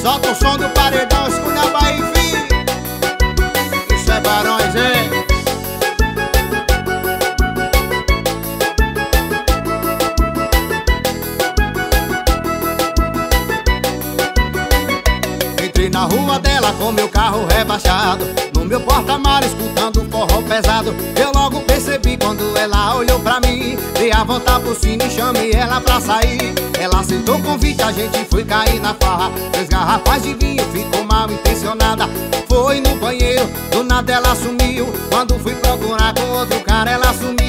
Solta o som do paredão, escolha vai e vi. Isso é Barões, hein? Entrei na rua dela com meu carro rebaixado, no meu porta-malas escutando forró pesado. Eu logo percebi quando ela olhou pra mim, dei a volta por cima e chamei ela pra sair. Ela aceitou o convite, a gente foi cair na farra. 3 garrafas de vinho, ficou mal intencionada. Foi no banheiro, do nada ela sumiu. Quando fui procurar com outro cara ela sumiu.